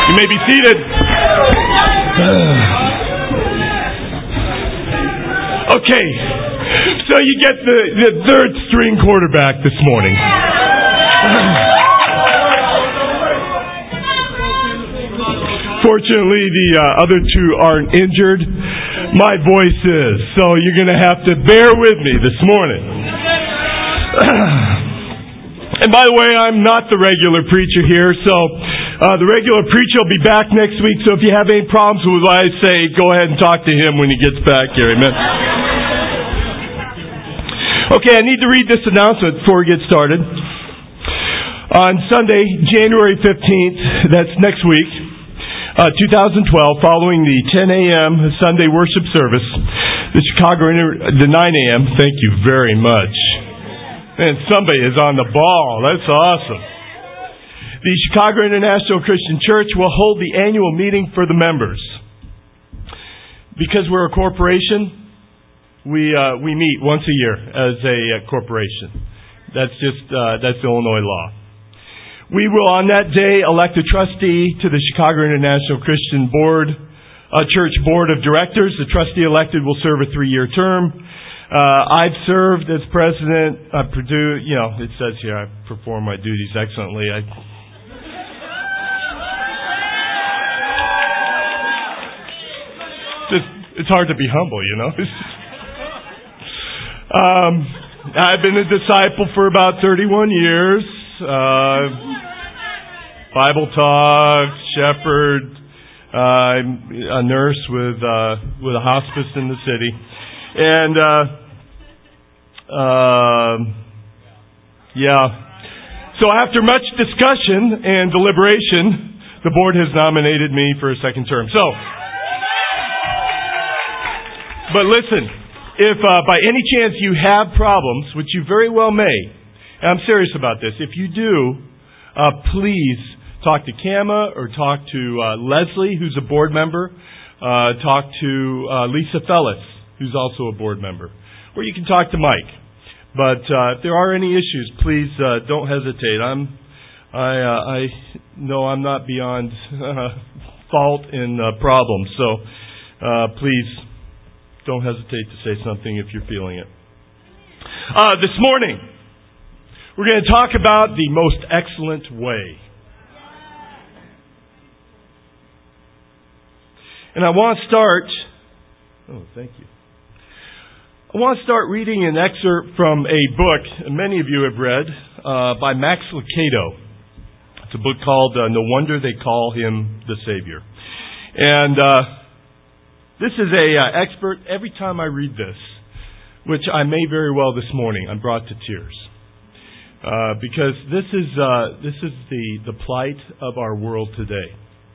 You may be seated. Okay, so you get the third string quarterback this morning. Fortunately, the other two aren't injured. My voice is, so you're going to have to bear with me this morning. And by the way, I'm not the regular preacher here, so the regular preacher will be back next week, so if you have any problems with what I say, go ahead and talk to him when he gets back here. Amen. Okay, I need to read this announcement before we get started. On Sunday, January 15th, that's next week, 2012, following the 10 a.m. Sunday worship service, the 9 a.m., thank you very much. Man, somebody is on the ball. That's awesome. The Chicago International Christian Church will hold the annual meeting for the members. Because we're a corporation, we meet once a year as a corporation. That's the Illinois law. We will on that day elect a trustee to the Chicago International Christian Church Board of Directors. The trustee elected will serve a 3-year term. I've served as president. It says here I perform my duties excellently. It's hard to be humble, you know. I've been a disciple for about 31 years. Bible talk, shepherd. I'm a nurse with a hospice in the city, and So after much discussion and deliberation, the board has nominated me for a second term. But listen, if by any chance you have problems, which you very well may, and I'm serious about this, if you do, please talk to Kama or talk to Leslie, who's a board member. Talk to Lisa Fellis, who's also a board member. Or you can talk to Mike. But if there are any issues, please don't hesitate. I know I'm not beyond fault in problems, so please don't hesitate to say something if you're feeling it. This morning, we're going to talk about the most excellent way. And I want to start... Oh, thank you. I want to start reading an excerpt from a book many of you have read by Max Lucado. It's a book called No Wonder They Call Him the Savior. And this is a expert. Every time I read this, which I may very well this morning, I'm brought to tears. Because this is the plight of our world today.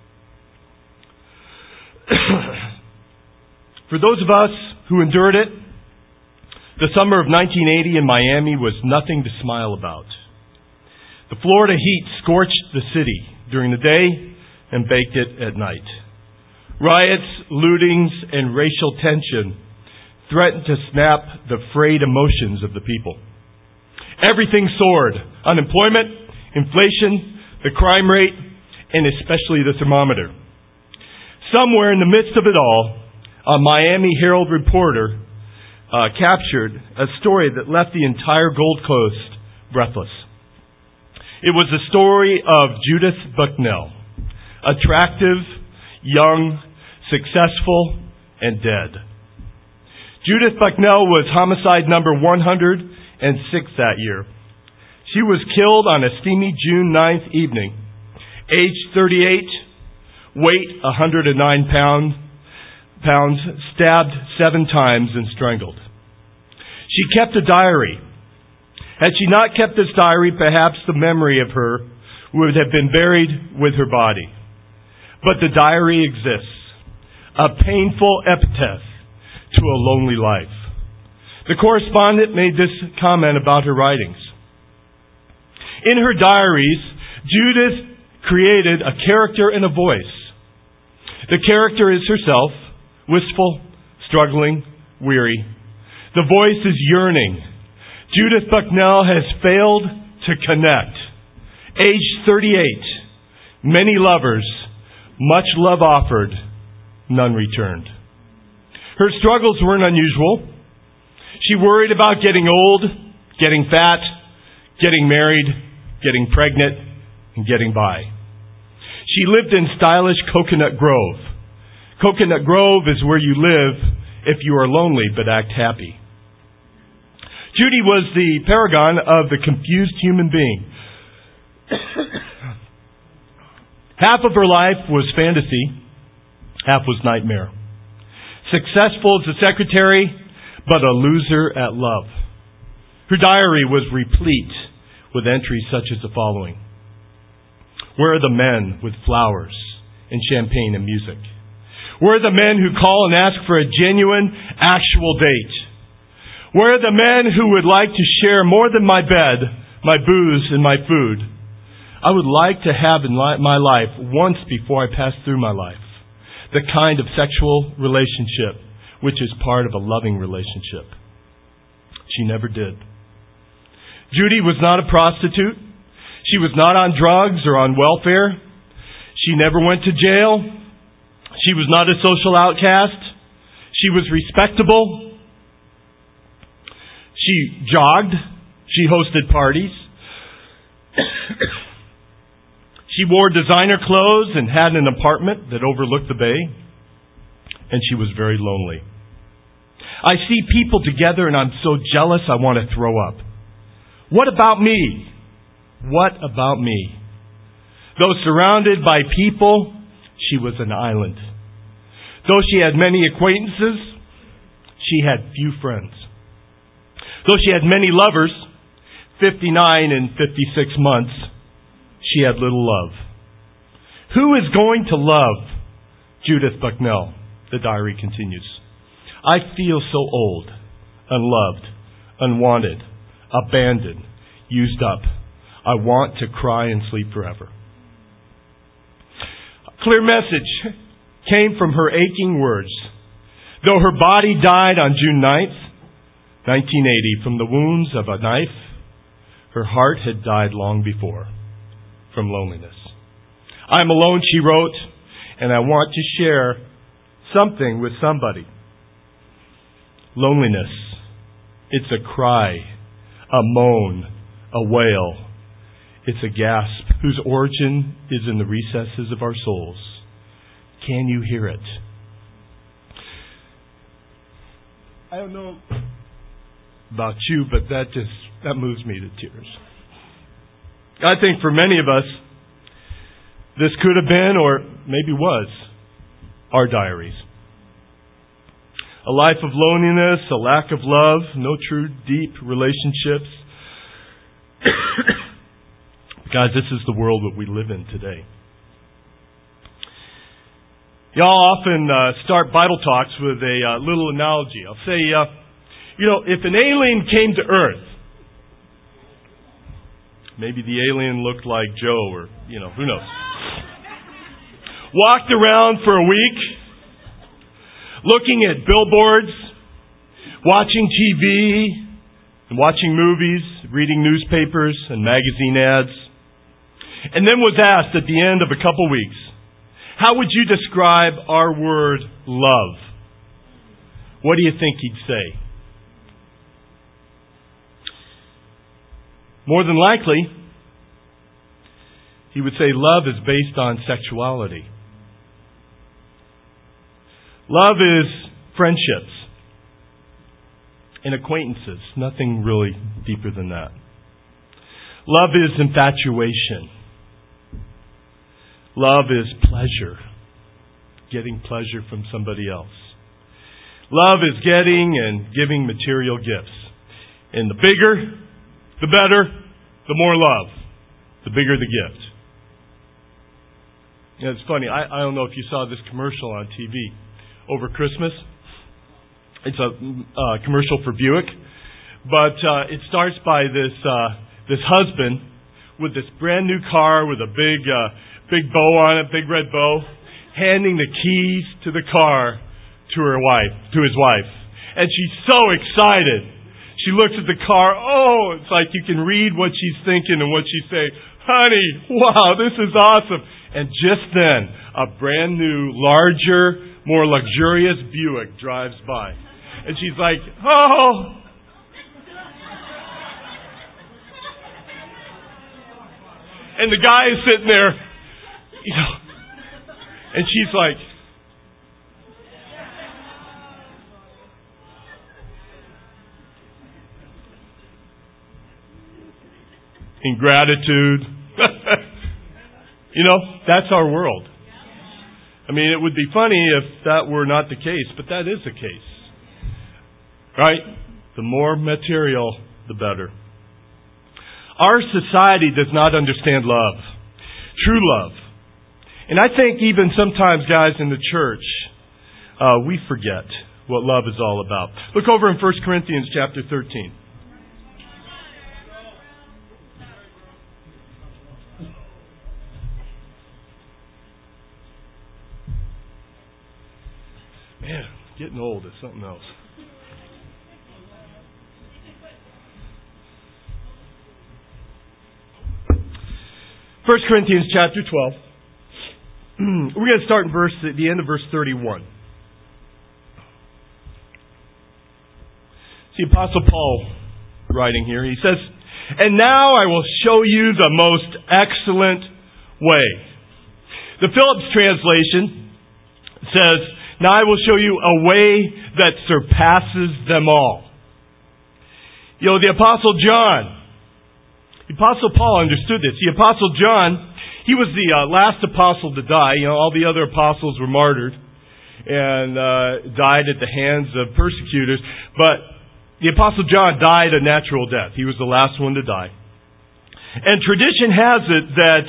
For those of us who endured it, the summer of 1980 in Miami was nothing to smile about. The Florida heat scorched the city during the day and baked it at night. Riots, lootings, and racial tension threatened to snap the frayed emotions of the people. Everything soared. Unemployment, inflation, the crime rate, and especially the thermometer. Somewhere in the midst of it all, a Miami Herald reporter captured a story that left the entire Gold Coast breathless. It was the story of Judith Bucknell, attractive, young, successful, and dead. Judith Bucknell was homicide number 106 that year. She was killed on a steamy June 9th evening. Age 38, weight 109 pounds, stabbed 7 times and strangled. She kept a diary. Had she not kept this diary, perhaps the memory of her would have been buried with her body. But the diary exists, a painful epitaph to a lonely life. The correspondent made this comment about her writings. In her diaries, Judith created a character and a voice. The character is herself, wistful, struggling, weary. The voice is yearning. Judith Bucknell has failed to connect. Age 38, many lovers, Much love offered, none returned. Her struggles weren't unusual. She worried about getting old, getting fat, getting married, getting pregnant, and getting by. She lived in stylish Coconut Grove. Coconut Grove is where you live if you are lonely but act happy. Judy was the paragon of the confused human being. Half of her life was fantasy, half was nightmare. Successful as a secretary, but a loser at love. Her diary was replete with entries such as the following. Where are the men with flowers and champagne and music? Where are the men who call and ask for a genuine, actual date? Where are the men who would like to share more than my bed, my booze, and my food? I would like to have in my life once before I pass through my life the kind of sexual relationship which is part of a loving relationship. She never did. Judy was not a prostitute. She was not on drugs or on welfare. She never went to jail. She was not a social outcast. She was respectable. She jogged. She hosted parties. She wore designer clothes and had an apartment that overlooked the bay. And she was very lonely. I see people together and I'm so jealous I want to throw up. What about me? What about me? Though surrounded by people, she was an island. Though she had many acquaintances, she had few friends. Though she had many lovers, 59 and 56 months, she had little love. Who is going to love Judith Bucknell? The diary continues. I feel so old, unloved, unwanted, abandoned, used up. I want to cry and sleep forever. A clear message came from her aching words. Though her body died on June 9th, 1980, from the wounds of a knife, her heart had died long before from loneliness. I'm alone, she wrote, and I want to share something with somebody. Loneliness. It's a cry, a moan, a wail. It's a gasp whose origin is in the recesses of our souls. Can you hear it? I don't know about you, but that moves me to tears. I think for many of us, this could have been, or maybe was, our diaries. A life of loneliness, a lack of love, no true deep relationships. Guys, this is the world that we live in today. Y'all often start Bible talks with a little analogy. I'll say, if an alien came to Earth, maybe the alien looked like Joe or, who knows. Walked around for a week, looking at billboards, watching TV, and watching movies, reading newspapers and magazine ads, and then was asked at the end of a couple weeks, how would you describe our word love? What do you think he'd say? More than likely, he would say love is based on sexuality. Love is friendships and acquaintances. Nothing really deeper than that. Love is infatuation. Love is pleasure. Getting pleasure from somebody else. Love is getting and giving material gifts. And the bigger, the better, the more love. The bigger the gift. It's funny, I don't know if you saw this commercial on TV over Christmas. It's a commercial for Buick. But it starts by this husband with this brand new car with a big bow on it, big red bow, handing the keys to the car to his wife. And she's so excited. She looks at the car. Oh, it's like you can read what she's thinking and what she's saying. Honey, wow, this is awesome. And just then, a brand new, larger, more luxurious Buick drives by. And she's like, oh. And the guy is sitting there, and she's like, in gratitude. That's our world. I mean, it would be funny if that were not the case, but that is the case. Right? The more material, the better. Our society does not understand love. True love. And I think even sometimes, guys, in the church, we forget what love is all about. Look over in 1 Corinthians chapter 13. Man, getting old is something else. First Corinthians chapter 12. We're going to start in at the end of verse 31. It's the Apostle Paul writing here. He says, "And now I will show you the most excellent way." The Phillips translation says, "Now I will show you a way that surpasses them all." The Apostle Paul understood this. The Apostle John, he was the last apostle to die. All the other apostles were martyred and died at the hands of persecutors. But the Apostle John died a natural death. He was the last one to die. And tradition has it that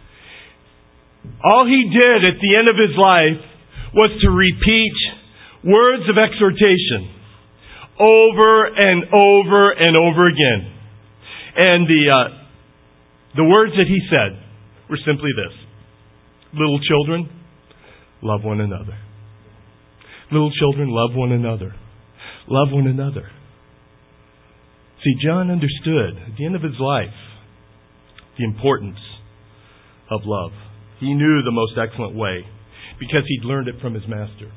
all he did at the end of his life was to repeat words of exhortation over and over and over again. And the words that he said were simply this: little children, love one another. Little children, love one another. Love one another. See, John understood at the end of his life the importance of love. He knew the most excellent way because he'd learned it from his master.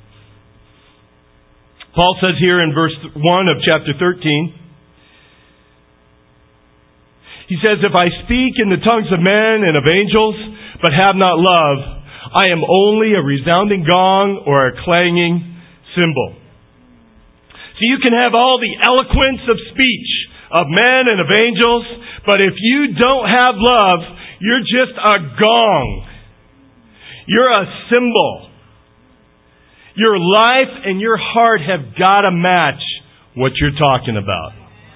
Paul says here in verse 1 of chapter 13, he says, "If I speak in the tongues of men and of angels, but have not love, I am only a resounding gong or a clanging cymbal." So you can have all the eloquence of speech of men and of angels, but if you don't have love, you're just a gong. You're a cymbal. Your life and your heart have got to match what you're talking about.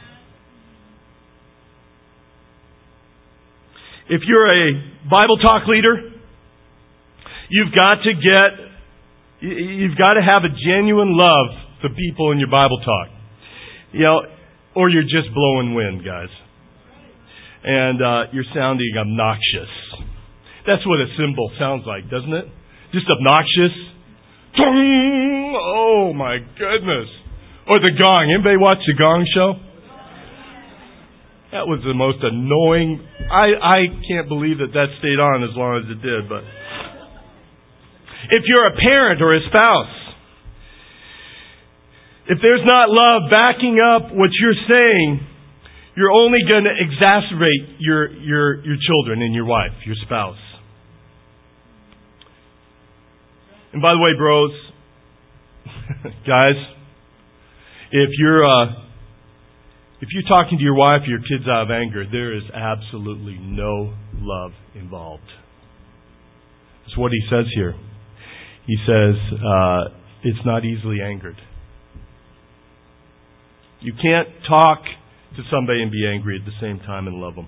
If you're a Bible talk leader, you've got to have a genuine love for people in your Bible talk. Or you're just blowing wind, guys. And you're sounding obnoxious. That's what a cymbal sounds like, doesn't it? Just obnoxious. Oh my goodness. Or the gong. Anybody watch the Gong Show? That was the most annoying. I can't believe that stayed on as long as it did. But if you're a parent or a spouse, if there's not love backing up what you're saying, you're only going to exacerbate your children and your wife, your spouse. And by the way, bros, guys, if you're talking to your wife or your kids out of anger, there is absolutely no love involved. That's what he says here. He says, it's not easily angered. You can't talk to somebody and be angry at the same time and love them.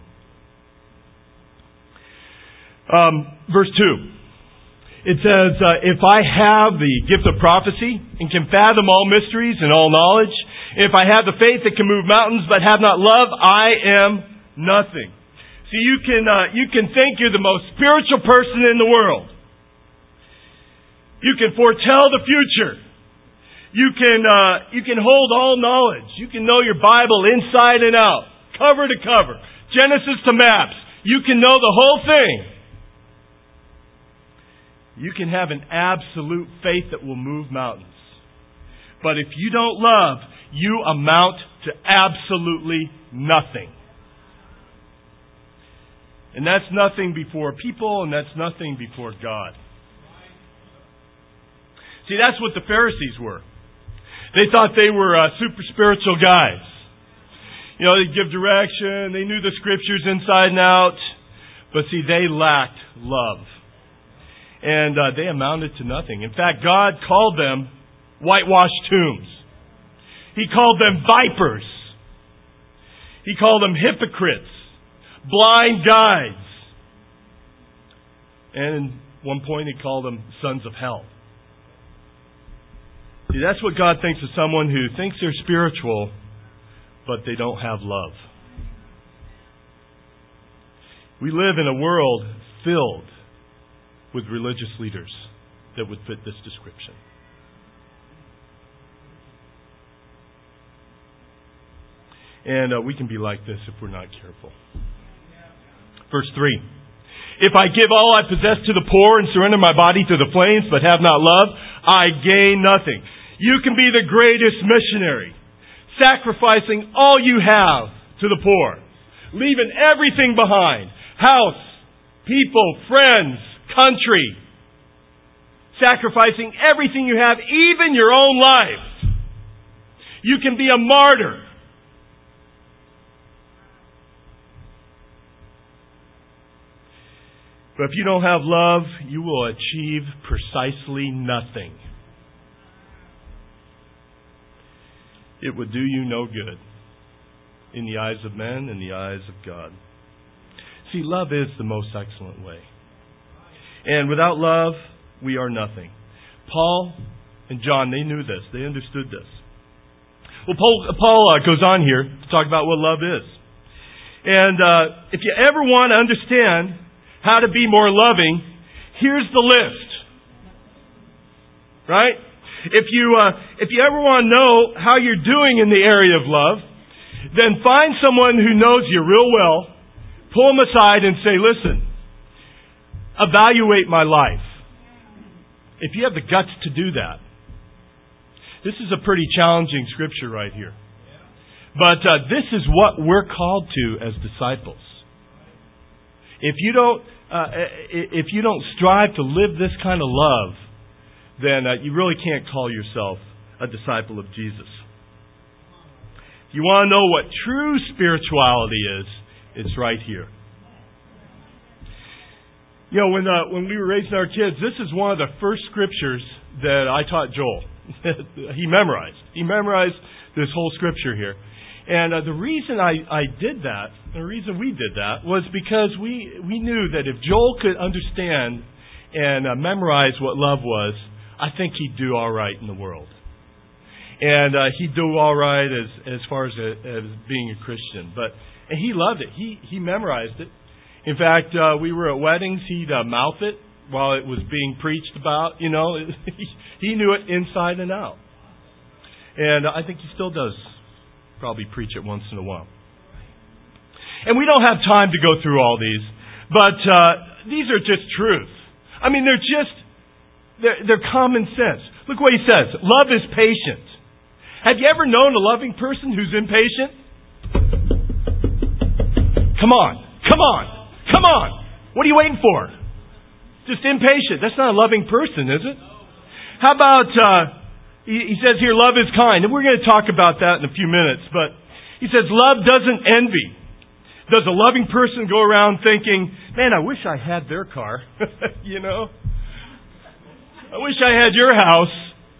Verse 2. It says, "If I have the gift of prophecy and can fathom all mysteries and all knowledge, if I have the faith that can move mountains but have not love, I am nothing." See, you can think you're the most spiritual person in the world. You can foretell the future. You can hold all knowledge. You can know your Bible inside and out, cover to cover, Genesis to maps. You can know the whole thing. You can have an absolute faith that will move mountains. But if you don't love, you amount to absolutely nothing. And that's nothing before people, and that's nothing before God. See, that's what the Pharisees were. They thought they were super spiritual guys. You know, they'd give direction, they knew the Scriptures inside and out. But see, they lacked love. And they amounted to nothing. In fact, God called them whitewashed tombs. He called them vipers. He called them hypocrites, blind guides. And at one point he called them sons of hell. See, that's what God thinks of someone who thinks they're spiritual, but they don't have love. We live in a world filled with religious leaders that would fit this description. And we can be like this if we're not careful. Verse 3. If I give all I possess to the poor and surrender my body to the flames but have not love, I gain nothing. You can be the greatest missionary, sacrificing all you have to the poor, leaving everything behind. House, people, friends, country. Sacrificing everything you have, even your own life. You can be a martyr. But if you don't have love, you will achieve precisely nothing. It would do you no good in the eyes of men and the eyes of God. See, love is the most excellent way. And without love, we are nothing. Paul and John, they knew this. They understood this. Well, Paul goes on here to talk about what love is. And if you ever want to understand how to be more loving, here's the list. Right? If you ever want to know how you're doing in the area of love, then find someone who knows you real well, pull them aside and say, listen, evaluate my life. If you have the guts to do that. This is a pretty challenging scripture right here. But this is what we're called to as disciples. If you don't strive to live this kind of love, then you really can't call yourself a disciple of Jesus. If you want to know what true spirituality is, it's right here. You know, when we were raising our kids, this is one of the first scriptures that I taught Joel. He memorized. He memorized this whole scripture here. And the reason I did that, the reason we did that, was because we knew that if Joel could understand and memorize what love was, I think he'd do all right in the world. And he'd do all right as far as being a Christian. And he loved it. He memorized it. In fact, we were at weddings. He'd mouth it while it was being preached about. You know, he knew it inside and out. And I think he still does probably preach it once in a while. And we don't have time to go through all these, but these are just truth. I mean, they're common sense. Look what he says. Love is patient. Have you ever known a loving person who's impatient? Come on. What are you waiting for? Just impatient. That's not a loving person, is it? How about, he says here, love is kind. And we're going to talk about that in a few minutes. But he says, love doesn't envy. Does a loving person go around thinking, man, I wish I had their car. You know? I wish I had your house.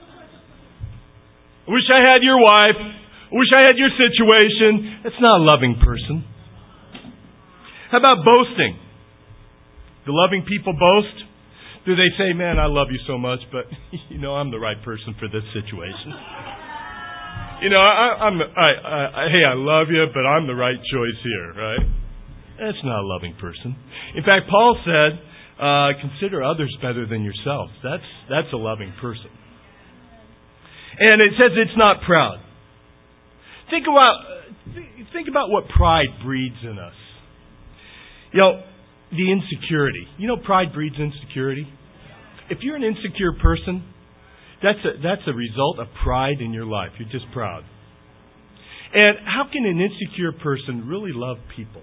I wish I had your wife. I wish I had your situation. That's not a loving person. How about boasting? Do loving people boast? Do they say, man, I love you so much, but, you know, I'm the right person for this situation. You know, hey, I love you, but I'm the right choice here, right? That's not a loving person. In fact, Paul said, consider others better than yourselves. That's a loving person. And it says it's not proud. Think about what pride breeds in us. You know, the insecurity. You know, pride breeds insecurity. If you're an insecure person, that's a result of pride in your life. You're just proud. And how can an insecure person really love people?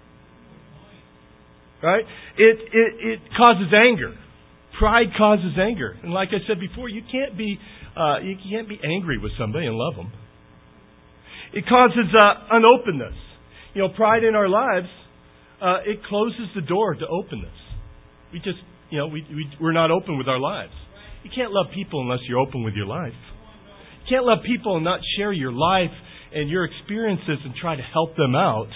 Right? It causes anger. Pride causes anger. And like I said before, you can't be angry with somebody and love them. It causes unopenness. Pride in our lives, it closes the door to openness. We just, we're not open with our lives. You can't love people unless you're open with your life. You can't love people and not share your life and your experiences and try to help them out.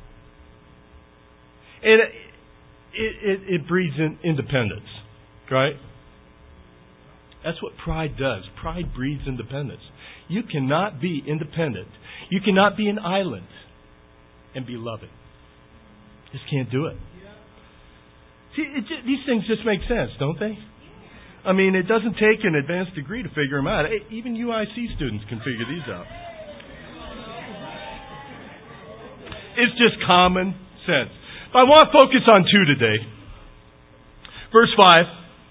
And it breeds independence, right? That's what pride does. Pride breeds independence. You cannot be independent. You cannot be an island and be loving. Just can't do it. See, these things just make sense, don't they? I mean, it doesn't take an advanced degree to figure them out. Even UIC students can figure these out. It's just common sense. But I want to focus on two today. Verse 5.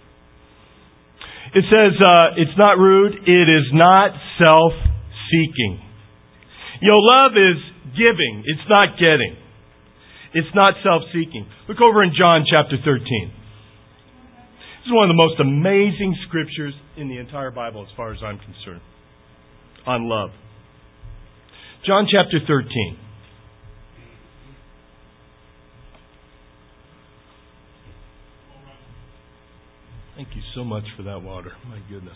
It says, it's not rude. It is not self-seeking. Love is giving. It's not getting. It's not self-seeking. Look over in John chapter 13. This is one of the most amazing scriptures in the entire Bible as far as I'm concerned. On love. John chapter 13. Thank you so much for that water. My goodness.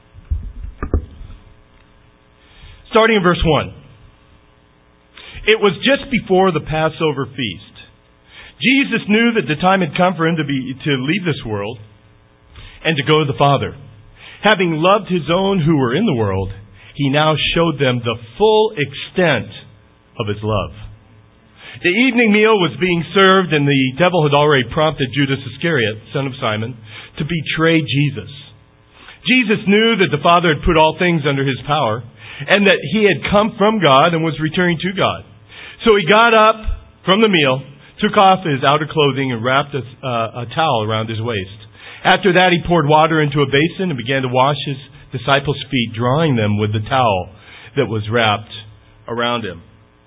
Starting in verse 1. It was just before the Passover feast. Jesus knew that the time had come for him to leave this world and to go to the Father. Having loved his own who were in the world, he now showed them the full extent of his love. The evening meal was being served, and the devil had already prompted Judas Iscariot, son of Simon, to betray Jesus. Jesus knew that the Father had put all things under his power, and that he had come from God and was returning to God. So he got up from the meal, took off his outer clothing, and wrapped a towel around his waist. After that, he poured water into a basin and began to wash his disciples' feet, drying them with the towel that was wrapped around him.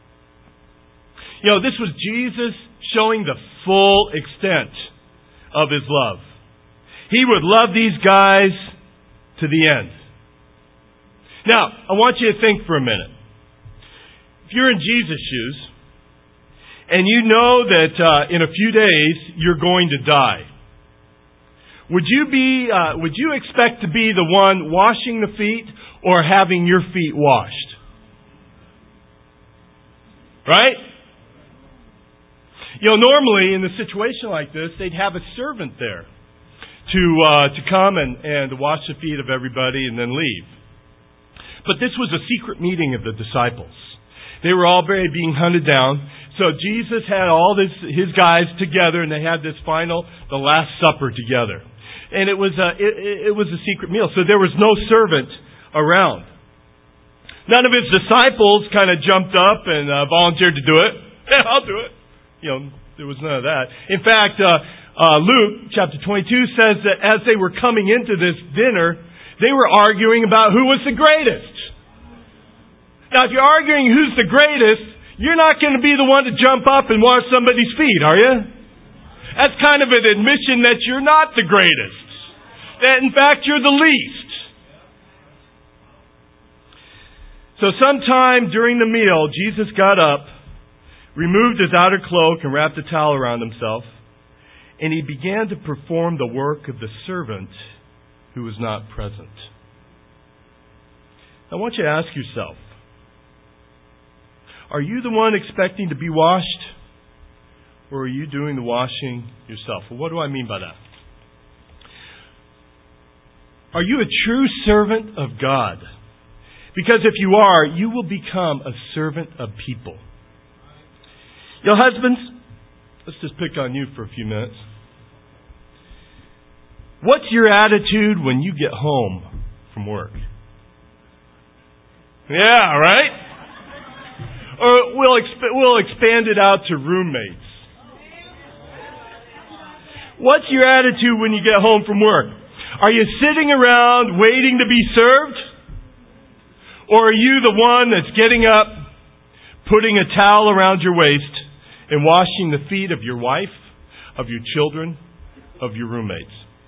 This was Jesus showing the full extent of his love. He would love these guys to the end. Now, I want you to think for a minute. If you're in Jesus' shoes, and you know that in a few days you're going to die, would you expect to be the one washing the feet or having your feet washed? Right? Normally in a situation like this, they'd have a servant there to come and wash the feet of everybody and then leave. But this was a secret meeting of the disciples. They were all being hunted down. So Jesus had all his guys together, and they had the Last Supper together. And it was a secret meal. So there was no servant around. None of his disciples kind of jumped up and volunteered to do it. Yeah, I'll do it. There was none of that. In fact, Luke chapter 22 says that as they were coming into this dinner, they were arguing about who was the greatest. Now, if you're arguing who's the greatest, you're not going to be the one to jump up and wash somebody's feet, are you? That's kind of an admission that you're not the greatest. That, in fact, you're the least. So sometime during the meal, Jesus got up, removed his outer cloak, and wrapped a towel around himself, and he began to perform the work of the servant who was not present. I want you to ask yourself, are you the one expecting to be washed, or are you doing the washing yourself? Well, what do I mean by that? Are you a true servant of God? Because if you are, you will become a servant of people. Husbands, let's just pick on you for a few minutes. What's your attitude when you get home from work? Yeah, right? Or we'll expand it out to roommates. What's your attitude when you get home from work? Are you sitting around waiting to be served? Or are you the one that's getting up, putting a towel around your waist, and washing the feet of your wife, of your children, of your roommates?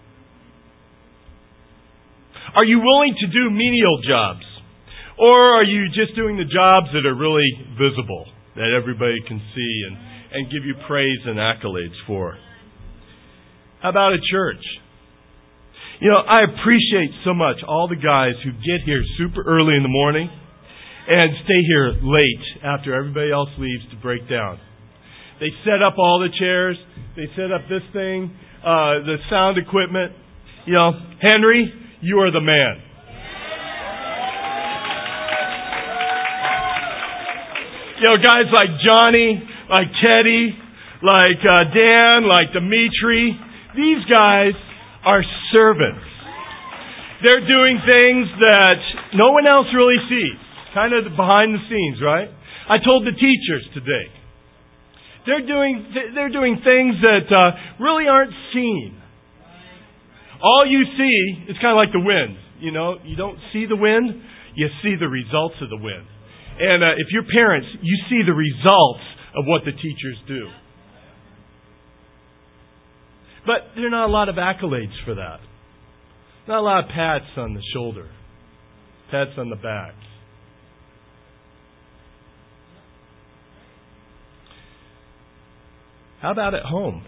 Are you willing to do menial jobs? Or are you just doing the jobs that are really visible, that everybody can see and give you praise and accolades for? How about at church? You know, I appreciate so much all the guys who get here super early in the morning and stay here late after everybody else leaves to break down. They set up all the chairs. They set up this thing, the sound equipment. You know, Henry, you are the man. You know, guys like Johnny, like Teddy, like Dan, like Dimitri, these guys are servants. They're doing things that no one else really sees. Kind of behind the scenes, right? I told the teachers today. They're doing things that really aren't seen. All you see is kind of like the wind. You know, you don't see the wind, you see the results of the wind. And if you're parents, you see the results of what the teachers do. But there are not a lot of accolades for that. Not a lot of pats on the shoulder. Pats on the back. How about at home?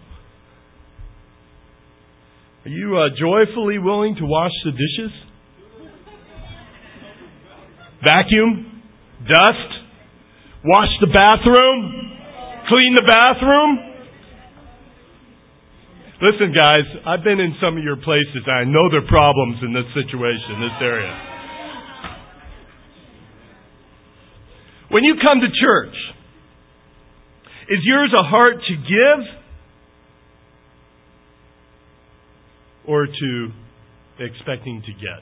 Are you joyfully willing to wash the dishes? Vacuum? Dust? Wash the bathroom? Clean the bathroom? Listen, guys, I've been in some of your places. I know there are problems in this situation, this area. When you come to church, is yours a heart to give or to expecting to get?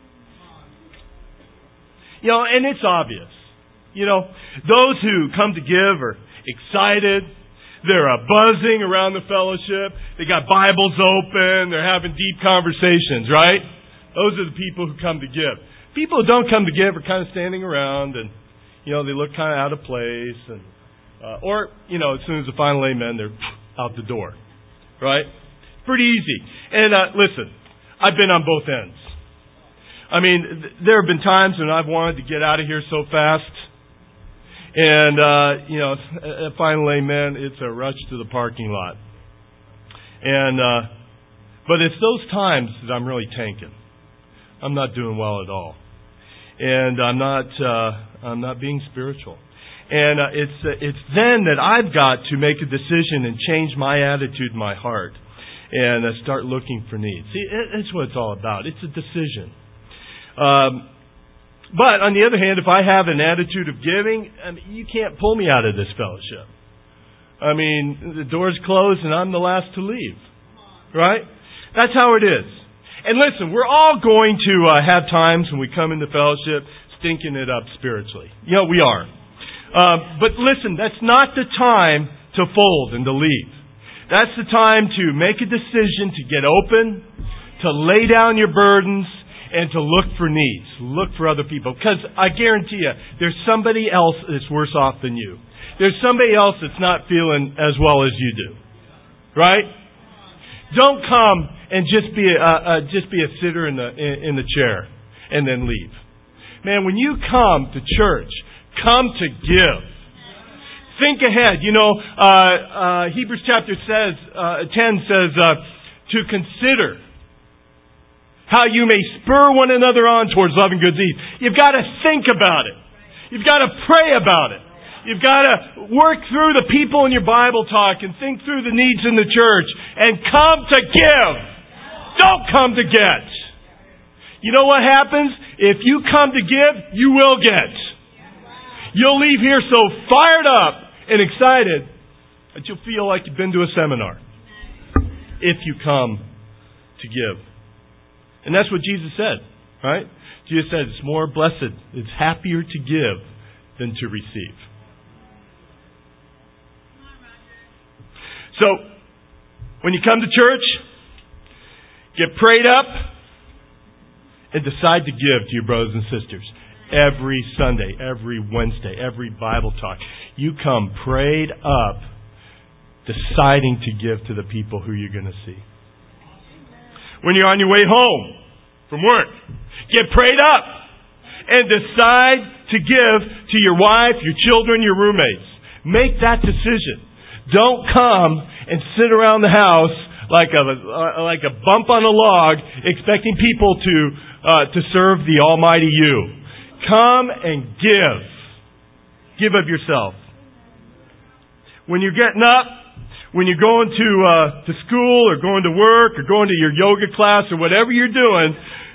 You know, and it's obvious. You know, those who come to give are excited. They're buzzing around the fellowship. They got Bibles open. They're having deep conversations, right? Those are the people who come to give. People who don't come to give are kind of standing around and, you know, they look kind of out of place. And or, you know, as soon as the final amen, they're out the door, right? Pretty easy. And listen, I've been on both ends. I mean, there have been times when I've wanted to get out of here so fast. And, you know, final amen, it's a rush to the parking lot. And, but it's those times that I'm really tanking. I'm not doing well at all. And I'm not being spiritual. And, it's then that I've got to make a decision and change my attitude in my heart. And start looking for needs. See, that's what it's all about. It's a decision. But on the other hand, if I have an attitude of giving, I mean, you can't pull me out of this fellowship. I mean, the door's closed and I'm the last to leave. Right? That's how it is. And listen, we're all going to have times when we come into fellowship stinking it up spiritually. You know, we are. But listen, that's not the time to fold and to leave. That's the time to make a decision to get open, to lay down your burdens, and to look for needs, look for other people. Because I guarantee you, there's somebody else that's worse off than you. There's somebody else that's not feeling as well as you do. Right? Don't come and just be a sitter in the chair and then leave. Man, when you come to church, come to give. Think ahead. You know, Hebrews chapter 10 says to consider how you may spur one another on towards love and good deeds. You've got to think about it. You've got to pray about it. You've got to work through the people in your Bible talk and think through the needs in the church and come to give. Don't come to get. You know what happens? If you come to give, you will get. You'll leave here so fired up and excited that you'll feel like you've been to a seminar. If you come to give. And that's what Jesus said, right? Jesus said it's more blessed, it's happier to give than to receive. So, when you come to church, get prayed up, and decide to give to your brothers and sisters. Every Sunday, every Wednesday, every Bible talk. You come prayed up, deciding to give to the people who you're going to see. When you're on your way home from work, get prayed up and decide to give to your wife, your children, your roommates. Make that decision. Don't come and sit around the house like a bump on a log, expecting people to serve the Almighty you. Come and give. Give of yourself. When you're getting up, when you're going to school or going to work or going to your yoga class or whatever you're doing,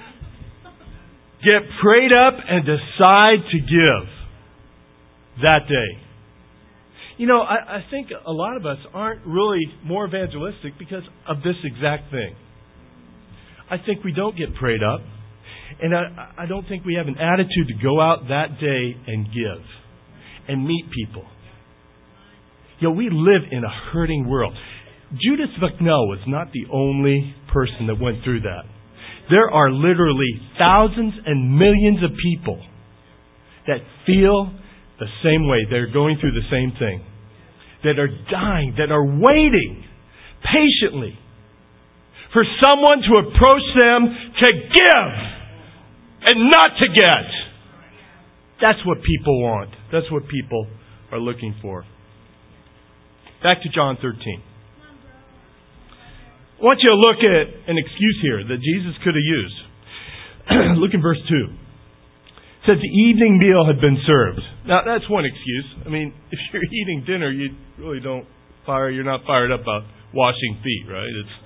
get prayed up and decide to give that day. You know, I think a lot of us aren't really more evangelistic because of this exact thing. I think we don't get prayed up. And I don't think we have an attitude to go out that day and give and meet people. You know, we live in a hurting world. Judas Bucknell was not the only person that went through that. There are literally thousands and millions of people that feel the same way. They're going through the same thing. That are dying, that are waiting patiently for someone to approach them to give and not to get. That's what people want. That's what people are looking for. Back to John 13. I want you to look at an excuse here that Jesus could have used. Look in verse 2. It says the evening meal had been served. Now, that's one excuse. I mean, if you're eating dinner, you really you're not fired up about washing feet, right?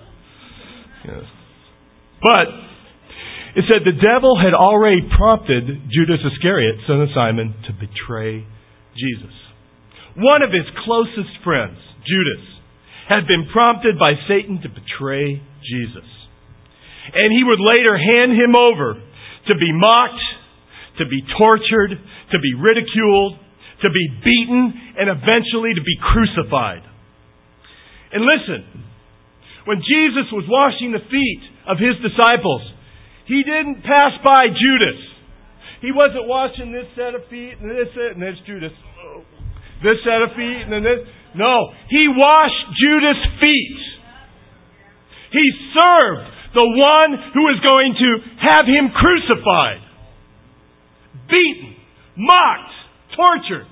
But it said the devil had already prompted Judas Iscariot, son of Simon, to betray Jesus. One of his closest friends, Judas, had been prompted by Satan to betray Jesus. And he would later hand him over to be mocked, to be tortured, to be ridiculed, to be beaten, and eventually to be crucified. And listen, when Jesus was washing the feet of his disciples, he didn't pass by Judas. He wasn't washing this set of feet and this set, and there's Judas. This set of feet and then this. No, he washed Judas' feet. He served the one who was going to have him crucified, beaten, mocked, tortured.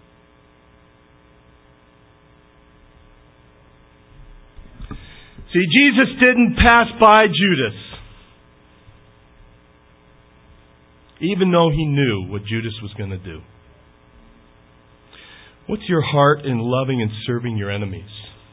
See, Jesus didn't pass by Judas, even though he knew what Judas was going to do. What's your heart in loving and serving your enemies?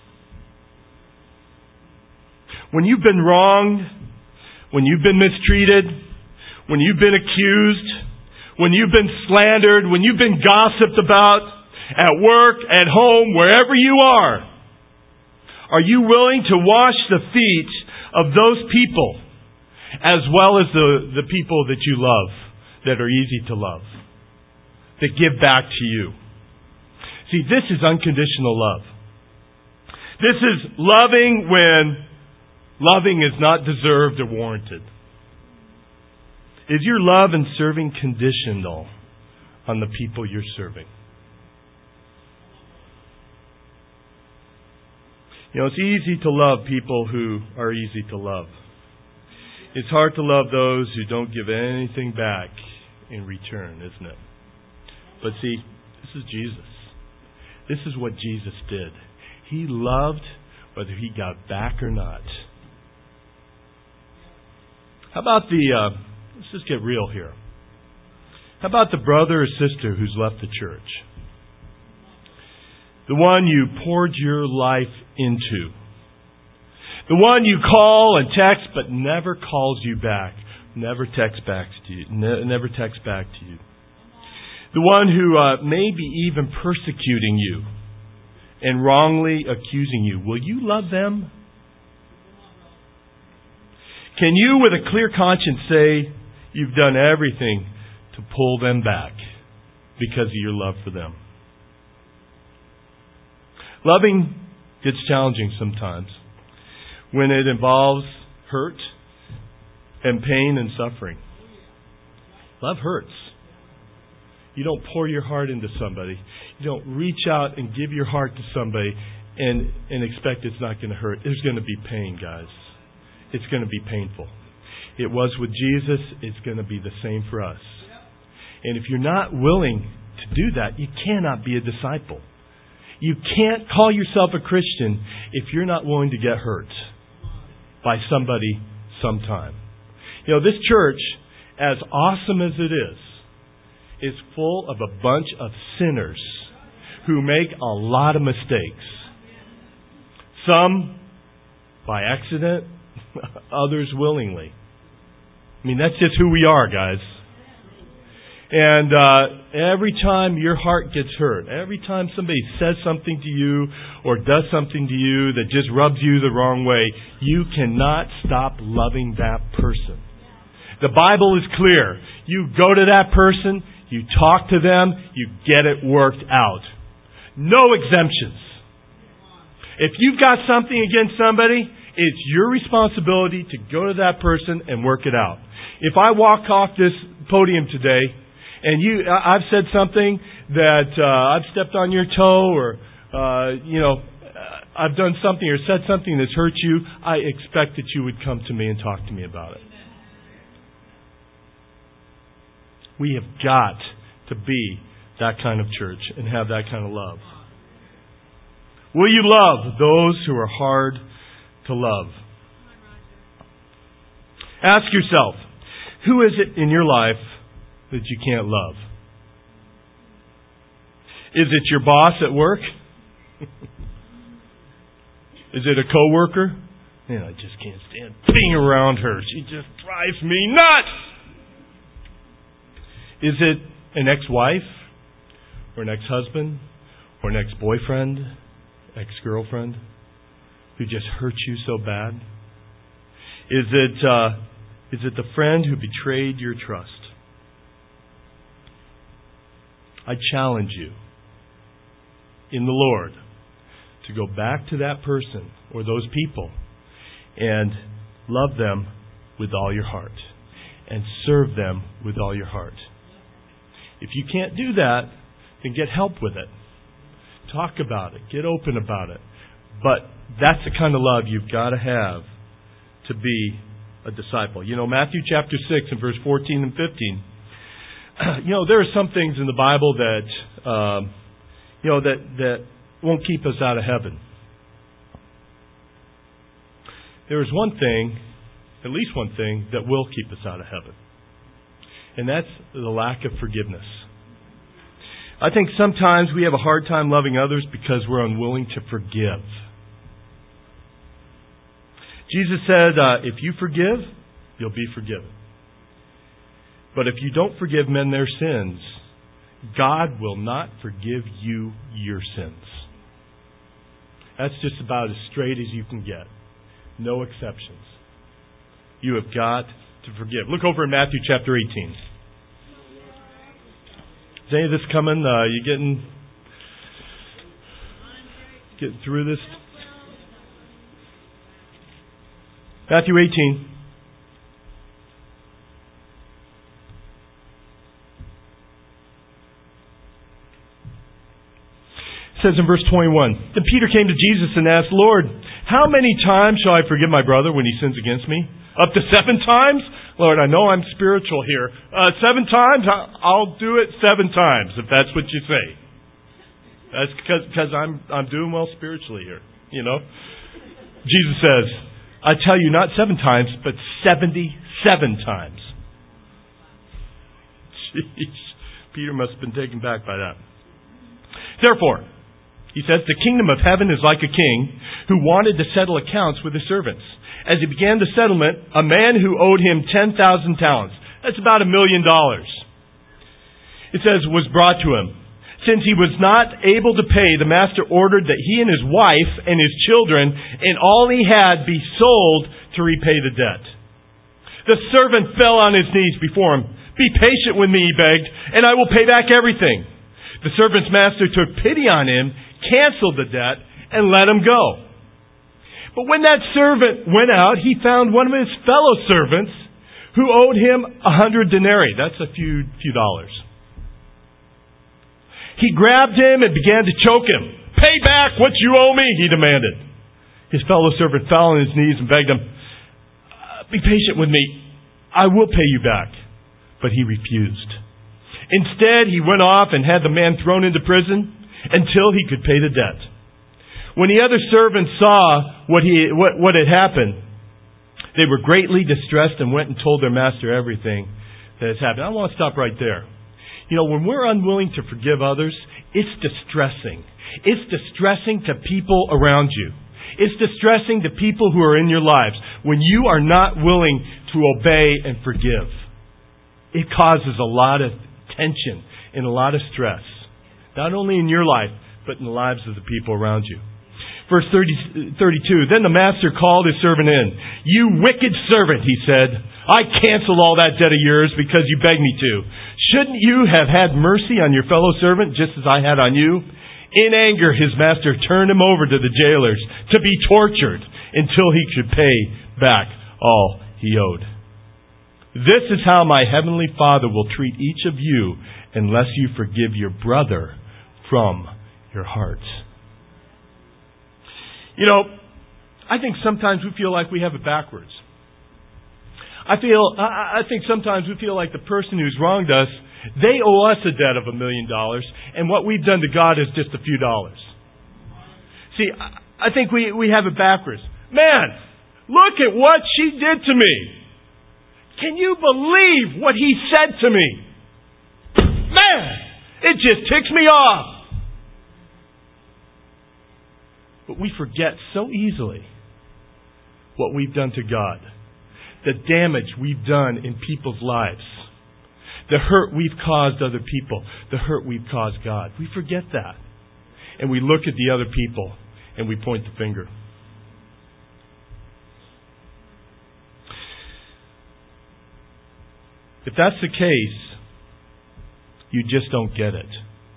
When you've been wronged, when you've been mistreated, when you've been accused, when you've been slandered, when you've been gossiped about at work, at home, wherever you are you willing to wash the feet of those people as well as the people that you love, that are easy to love, that give back to you? See, this is unconditional love. This is loving when loving is not deserved or warranted. Is your love and serving conditional on the people you're serving? You know, it's easy to love people who are easy to love. It's hard to love those who don't give anything back in return, isn't it? But see, this is Jesus. This is what Jesus did. He loved whether he got back or not. How about let's just get real here. How about the brother or sister who's left the church? The one you poured your life into. The one you call and text but never calls you back. Never texts back to you. Never texts back to you. The one who may be even persecuting you and wrongly accusing you. Will you love them? Can you, with a clear conscience, say you've done everything to pull them back because of your love for them? Loving gets challenging sometimes when it involves hurt and pain and suffering. Love hurts. You don't pour your heart into somebody. You don't reach out and give your heart to somebody and expect it's not going to hurt. There's going to be pain, guys. It's going to be painful. It was with Jesus. It's going to be the same for us. And if you're not willing to do that, you cannot be a disciple. You can't call yourself a Christian if you're not willing to get hurt by somebody sometime. You know, this church, as awesome as it is full of a bunch of sinners who make a lot of mistakes. Some by accident, others willingly. I mean, that's just who we are, guys. And every time your heart gets hurt, every time somebody says something to you or does something to you that just rubs you the wrong way, you cannot stop loving that person. The Bible is clear. You go to that person, you talk to them, you get it worked out. No exemptions. If you've got something against somebody, it's your responsibility to go to that person and work it out. If I walk off this podium today and I've said something that I've stepped on your toe or I've done something or said something that's hurt you, I expect that you would come to me and talk to me about it. We have got to be that kind of church and have that kind of love. Will you love those who are hard to love? Ask yourself, who is it in your life that you can't love? Is it your boss at work? Is it a coworker? Man, I just can't stand being around her. She just drives me nuts. Is it an ex-wife or an ex-husband or an ex-boyfriend, ex-girlfriend who just hurt you so bad? Is it the friend who betrayed your trust? I challenge you in the Lord to go back to that person or those people and love them with all your heart and serve them with all your heart. If you can't do that, then get help with it. Talk about it. Get open about it. But that's the kind of love you've got to have to be a disciple. You know, Matthew chapter 6 and verse 14 and 15. There are some things in the Bible that, that won't keep us out of heaven. There is one thing, at least one thing, that will keep us out of heaven. And that's the lack of forgiveness. I think sometimes we have a hard time loving others because we're unwilling to forgive. Jesus said, if you forgive, you'll be forgiven. But if you don't forgive men their sins, God will not forgive you your sins. That's just about as straight as you can get. No exceptions. You have got to forgive. Look over in Matthew chapter 18. Is any of this coming? You getting through this? Matthew 18. It says in verse 21, Then Peter came to Jesus and asked, Lord, how many times shall I forgive my brother when he sins against me? Up to 7 times? Lord, I know I'm spiritual here. 7 times? I'll do it 7 times, if that's what you say. That's because I'm doing well spiritually here, you know. Jesus says, I tell you, not 7 times, but 77 times. Jeez. Peter must have been taken back by that. Therefore, he says, the kingdom of heaven is like a king who wanted to settle accounts with his servants. As he began the settlement, a man who owed him 10,000 talents, that's about $1 million, it says, was brought to him. Since he was not able to pay, the master ordered that he and his wife and his children and all he had be sold to repay the debt. The servant fell on his knees before him. Be patient with me, he begged, and I will pay back everything. The servant's master took pity on him, canceled the debt, and let him go. But when that servant went out, he found one of his fellow servants who owed him 100 denarii. That's a few dollars. He grabbed him and began to choke him. Pay back what you owe me, he demanded. His fellow servant fell on his knees and begged him, be patient with me. I will pay you back. But he refused. Instead, he went off and had the man thrown into prison until he could pay the debt. When the other servants saw what had happened, they were greatly distressed and went and told their master everything that has happened. I want to stop right there. You know, when we're unwilling to forgive others, it's distressing. It's distressing to people around you. It's distressing to people who are in your lives when you are not willing to obey and forgive. It causes a lot of tension and a lot of stress. Not only in your life, but in the lives of the people around you. Verse 32, then the master called his servant in. You wicked servant, he said, I canceled all that debt of yours because you begged me to. Shouldn't you have had mercy on your fellow servant just as I had on you? In anger, his master turned him over to the jailers to be tortured until he could pay back all he owed. This is how my heavenly Father will treat each of you unless you forgive your brother from your hearts. You know, I think sometimes we feel like we have it backwards. I think sometimes we feel like the person who's wronged us, they owe us a debt of $1 million, and what we've done to God is just a few dollars. See, I think we have it backwards. Man, look at what she did to me. Can you believe what he said to me? Man, it just ticks me off. But we forget so easily what we've done to God. The damage we've done in people's lives. The hurt we've caused other people. The hurt we've caused God. We forget that. And we look at the other people and we point the finger. If that's the case, you just don't get it.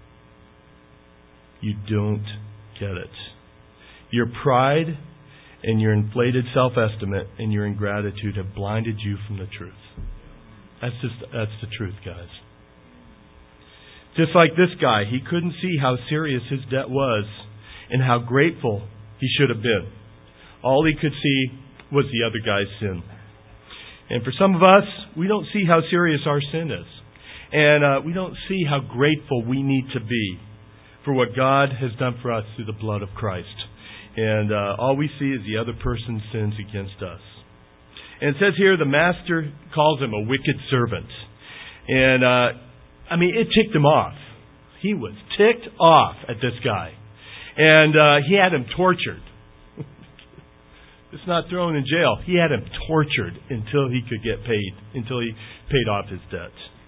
You don't get it. Your pride and your inflated self-estimate and your ingratitude have blinded you from the truth. That's the truth, guys. Just like this guy, he couldn't see how serious his debt was and how grateful he should have been. All he could see was the other guy's sin. And for some of us, we don't see how serious our sin is. And we don't see how grateful we need to be for what God has done for us through the blood of Christ. And all we see is the other person's sins against us. And it says here the master calls him a wicked servant. And, it ticked him off. He was ticked off at this guy. And he had him tortured. It's not thrown in jail. He had him tortured until he could get paid, until he paid off his debt.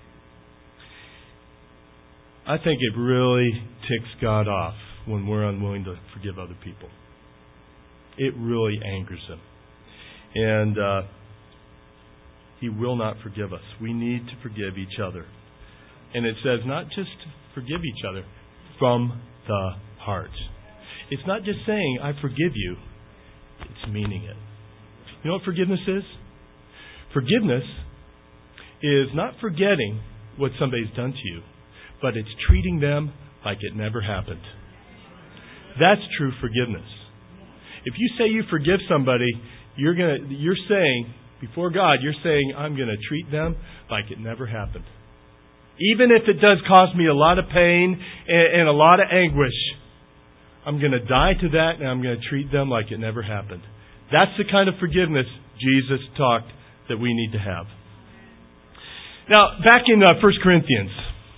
I think it really ticks God off when we're unwilling to forgive other people. It really angers him. And he will not forgive us. We need to forgive each other. And it says not just to forgive each other, from the heart. It's not just saying, I forgive you. It's meaning it. You know what forgiveness is? Forgiveness is not forgetting what somebody's done to you, but it's treating them like it never happened. That's true forgiveness. If you say you forgive somebody, you're saying, before God, you're saying, I'm going to treat them like it never happened. Even if it does cause me a lot of pain and a lot of anguish, I'm going to die to that and I'm going to treat them like it never happened. That's the kind of forgiveness Jesus talked that we need to have. Now, back in 1 Corinthians,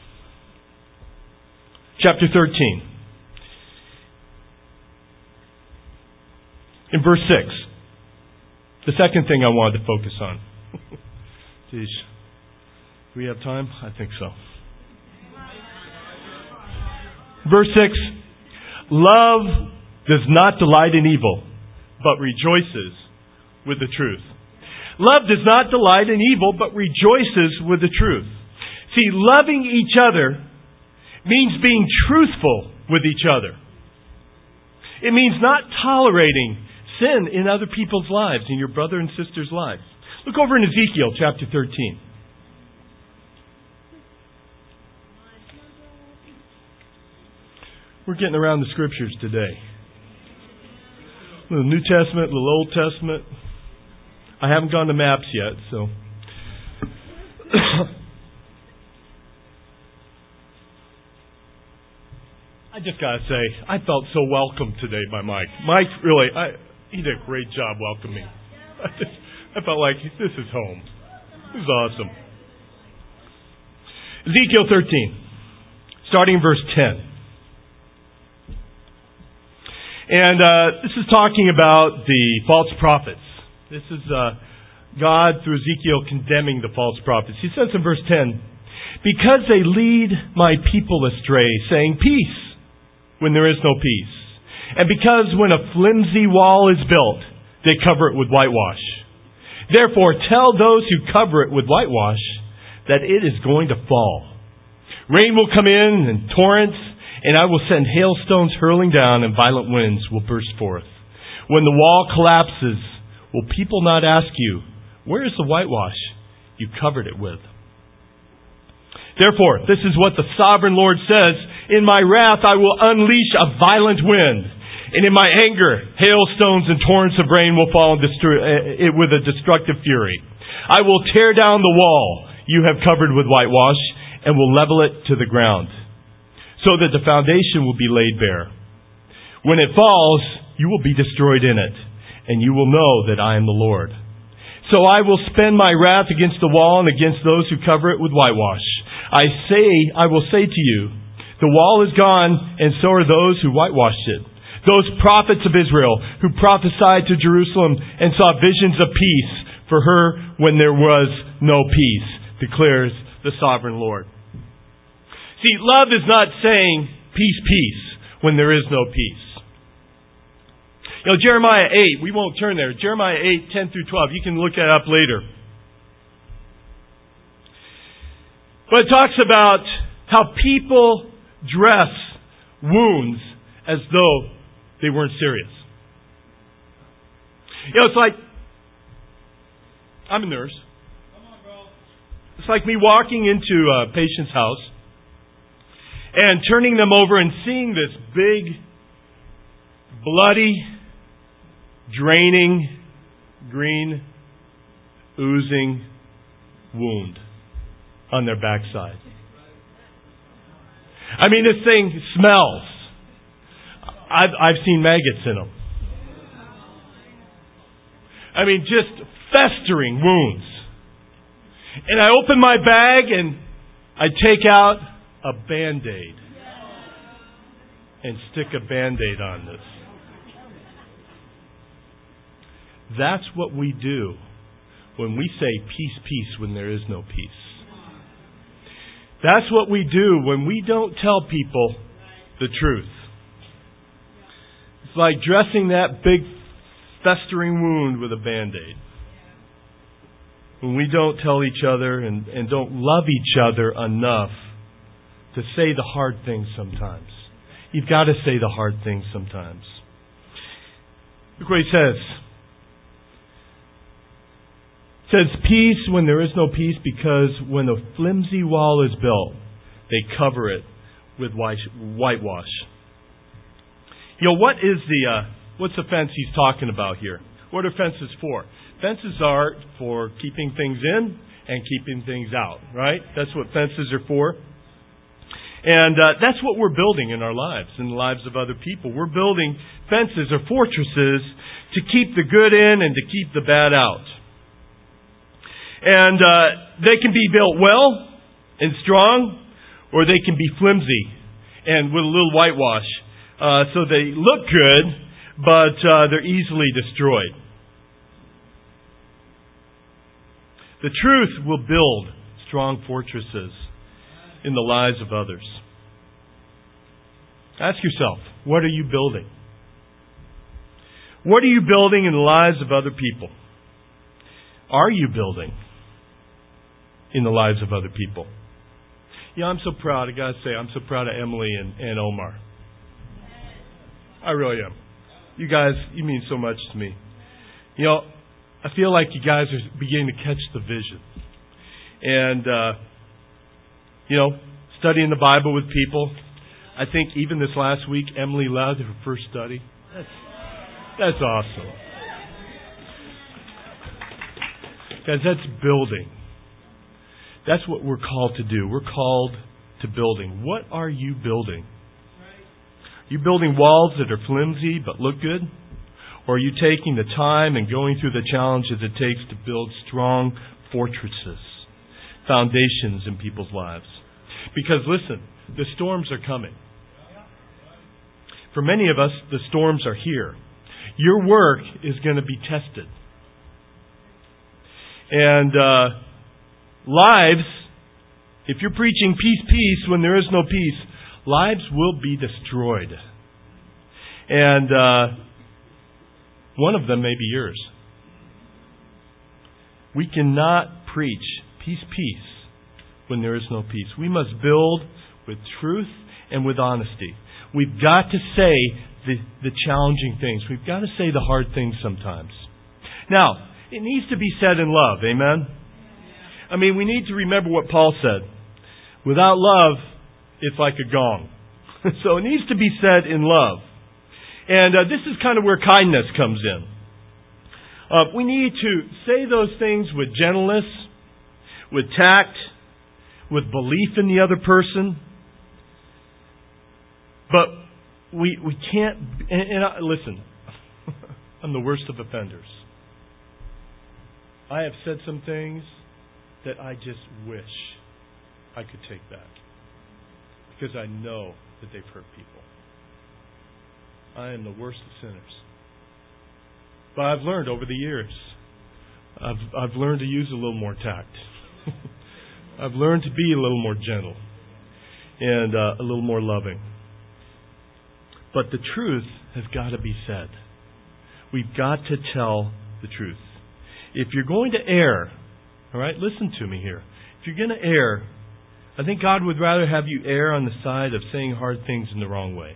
chapter 13. In verse 6. The second thing I wanted to focus on. Geez. Do we have time? I think so. Verse 6. Love does not delight in evil, but rejoices with the truth. Love does not delight in evil, but rejoices with the truth. See, loving each other means being truthful with each other. It means not tolerating sin in other people's lives, in your brother and sister's lives. Look over in Ezekiel chapter 13. We're getting around the scriptures today. A little New Testament, a little Old Testament. I haven't gone to maps yet, so. I just got to say, I felt so welcome today by Mike. Mike, really, he did a great job welcoming me. I felt like this is home. This is awesome. Ezekiel 13, starting in verse 10. And this is talking about the false prophets. This is God, through Ezekiel, condemning the false prophets. He says in verse 10, because they lead my people astray, saying peace, when there is no peace. And because when a flimsy wall is built, they cover it with whitewash. Therefore, tell those who cover it with whitewash that it is going to fall. Rain will come in and torrents, and I will send hailstones hurling down, and violent winds will burst forth. When the wall collapses, will people not ask you, where is the whitewash you covered it with? Therefore, this is what the sovereign Lord says, in my wrath I will unleash a violent wind, and in my anger hailstones and torrents of rain will fall with a destructive fury. I will tear down the wall you have covered with whitewash, and will level it to the ground, so that the foundation will be laid bare. When it falls, you will be destroyed in it, and you will know that I am the Lord. So I will spend my wrath against the wall and against those who cover it with whitewash. I will say to you, the wall is gone, and so are those who whitewashed it. Those prophets of Israel who prophesied to Jerusalem and saw visions of peace for her when there was no peace, declares the sovereign Lord. See, love is not saying peace, peace, when there is no peace. You know, Jeremiah 8, we won't turn there. Jeremiah 8, 10 through 12. You can look that up later. But it talks about how people dress wounds as though they weren't serious. You know, it's like, I'm a nurse. It's like me walking into a patient's house and turning them over and seeing this big, bloody, draining, green, oozing wound on their backside. I mean, this thing smells. I've seen maggots in them. I mean, just festering wounds. And I open my bag and I take out a Band-Aid and stick a Band-Aid on this. That's what we do when we say peace, peace, when there is no peace. That's what we do when we don't tell people the truth. It's like dressing that big festering wound with a Band-Aid. When we don't tell each other and don't love each other enough to say the hard things sometimes. You've got to say the hard things sometimes. Look what he says. It says, peace when there is no peace, because when a flimsy wall is built, they cover it with whitewash. You know, what's the fence he's talking about here? What are fences for? Fences are for keeping things in and keeping things out, right? That's what fences are for. And that's what we're building in our lives, in the lives of other people. We're building fences or fortresses to keep the good in and to keep the bad out. And they can be built well and strong, or they can be flimsy and with a little whitewash. So they look good, but they're easily destroyed. The truth will build strong fortresses in the lives of others. Ask yourself, what are you building? What are you building in the lives of other people? Are you building in the lives of other people? Yeah, I'm so proud. I got to say, I'm so proud of Emily and Omar. I really am. You guys, you mean so much to me. You know, I feel like you guys are beginning to catch the vision. And, studying the Bible with people. I think even this last week, Emily led her first study. That's awesome. Guys, that's building. That's what we're called to do. We're called to building. What are you building? Are you building walls that are flimsy but look good? Or are you taking the time and going through the challenges it takes to build strong fortresses, foundations in people's lives? Because listen, the storms are coming. For many of us, the storms are here. Your work is going to be tested. And lives, if you're preaching peace, peace, when there is no peace, lives will be destroyed. And one of them may be yours. We cannot preach peace, peace, when there is no peace. We must build with truth and with honesty. We've got to say the challenging things. We've got to say the hard things sometimes. Now, it needs to be said in love. Amen? I mean, we need to remember what Paul said. Without love, it's like a gong. So it needs to be said in love. And this is kind of where kindness comes in. We need to say those things with gentleness, with tact, with belief in the other person. But we can't... listen, I'm the worst of offenders. I have said some things that I just wish I could take back. Because I know that they've hurt people. I am the worst of sinners. But I've learned over the years. I've learned to use a little more tact. I've learned to be a little more gentle. And a little more loving. But the truth has got to be said. We've got to tell the truth. If you're going to err, all right, listen to me here. If you're going to err, I think God would rather have you err on the side of saying hard things in the wrong way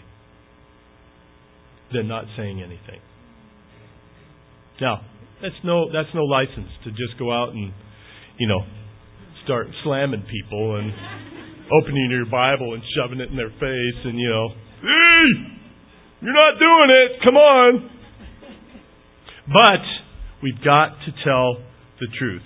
than not saying anything. Now, that's no license to just go out and, start slamming people and opening your Bible and shoving it in their face and, hey, you're not doing it, come on. But we've got to tell the truth.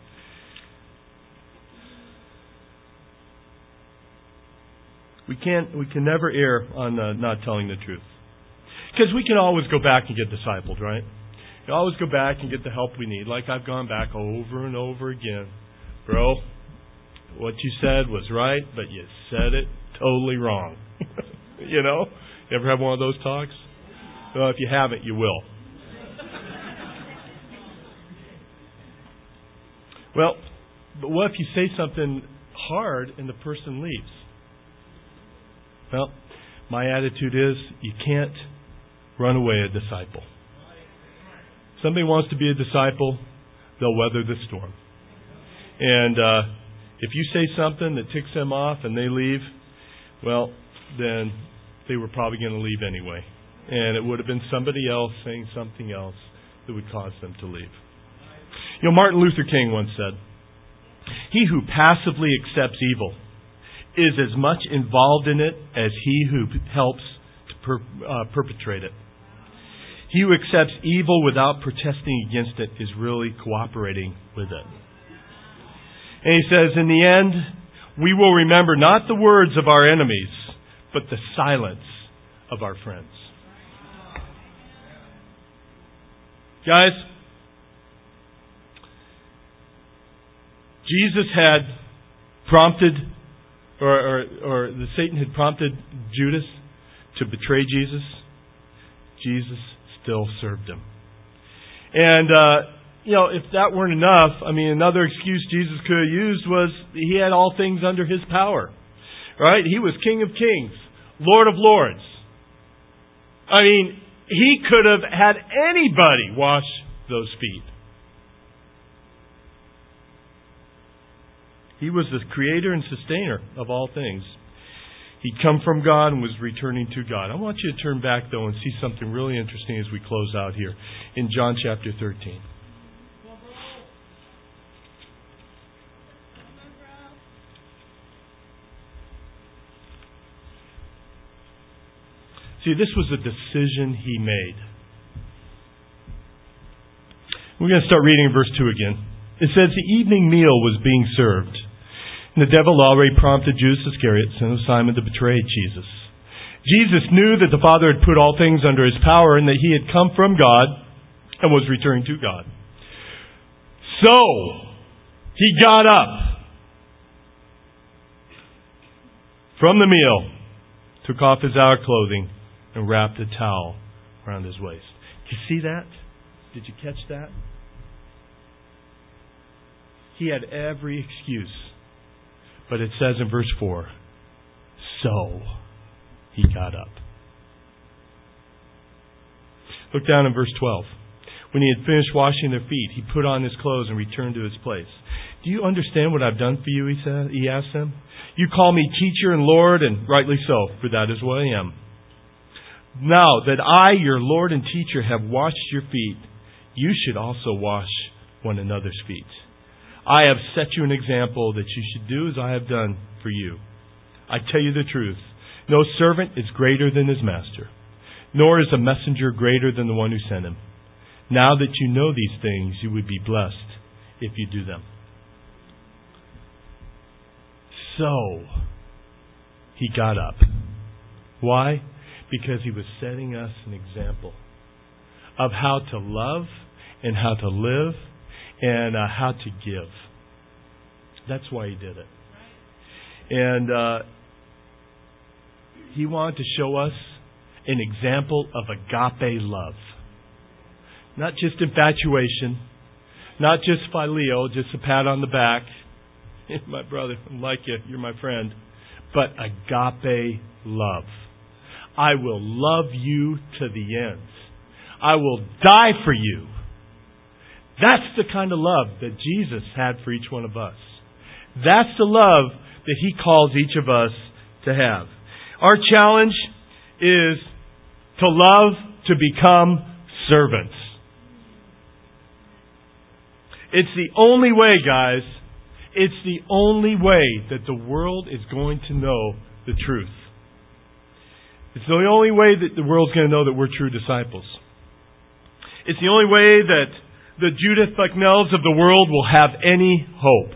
We can never err on not telling the truth. Because we can always go back and get discipled, right? You can always go back and get the help we need. Like I've gone back over and over again. Bro, what you said was right, but you said it totally wrong. You ever have one of those talks? Well, if you haven't, you will. Well, but what if you say something hard and the person leaves? Well, my attitude is you can't run away a disciple. If somebody wants to be a disciple, they'll weather the storm. And if you say something that ticks them off and they leave, well, then they were probably going to leave anyway. And it would have been somebody else saying something else that would cause them to leave. Martin Luther King once said, "He who passively accepts evil is as much involved in it as he who helps to perpetrate it. He who accepts evil without protesting against it is really cooperating with it." And he says, in the end, we will remember not the words of our enemies, but the silence of our friends. Guys, Jesus had prompted, or Satan had prompted Judas to betray Jesus. Jesus still served him. And, if that weren't enough, another excuse Jesus could have used was he had all things under his power. Right? He was King of Kings, Lord of Lords. He could have had anybody wash those feet. He was the creator and sustainer of all things. He'd come from God and was returning to God. I want you to turn back, though, and see something really interesting as we close out here in John chapter 13. See, this was a decision He made. We're going to start reading in verse 2 again. It says, the evening meal was being served. And the devil already prompted Judas Iscariot, son of Simon, to betray Jesus. Jesus knew that the Father had put all things under His power and that He had come from God and was returning to God. So, He got up from the meal, took off His outer clothing, and wrapped a towel around His waist. Did you see that? Did you catch that? He had every excuse. But it says in verse 4, so He got up. Look down in verse 12. When He had finished washing their feet, He put on His clothes and returned to His place. Do you understand what I've done for you? He asked them. You call me teacher and Lord, and rightly so, for that is what I am. Now that I, your Lord and teacher, have washed your feet, you should also wash one another's feet. I have set you an example that you should do as I have done for you. I tell you the truth. No servant is greater than his master, nor is a messenger greater than the one who sent him. Now that you know these things, you would be blessed if you do them. So, He got up. Why? Because He was setting us an example of how to love and how to live and how to give. That's why He did it. And He wanted to show us an example of agape love. Not just infatuation, not just phileo, just a pat on the back. My brother, I like you, you're my friend. But agape love. I will love you to the end. I will die for you. That's the kind of love that Jesus had for each one of us. That's the love that He calls each of us to have. Our challenge is to love, to become servants. It's the only way, guys. It's the only way that the world is going to know the truth. It's the only way that the world's going to know that we're true disciples. It's the only way that the Judith Bucknells of the world will have any hope.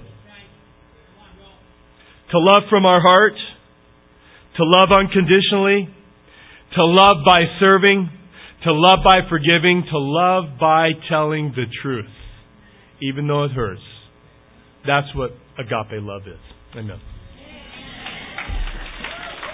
To love from our heart, to love unconditionally, to love by serving, to love by forgiving, to love by telling the truth, even though it hurts. That's what agape love is. Amen.